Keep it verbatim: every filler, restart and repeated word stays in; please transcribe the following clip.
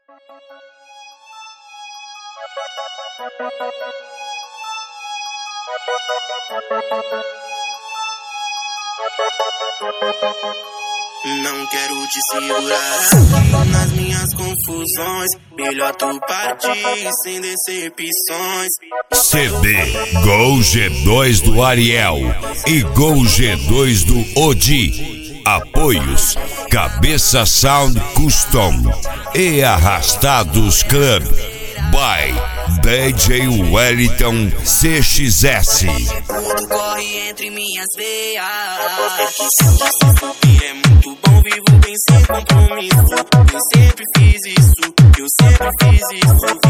Não quero te segurar aqui nas minhas confusões. Melhor tu partir sem decepções. C D Gol G dois do Ariel e Gol G dois do Odi. Apoios Cabeça Sound Custom e Arrastados Club by D J Wellington C X S. Tudo corre entre minhas veias. E é muito bom, vivo bem sem compromisso. Eu sempre fiz isso, eu sempre fiz isso.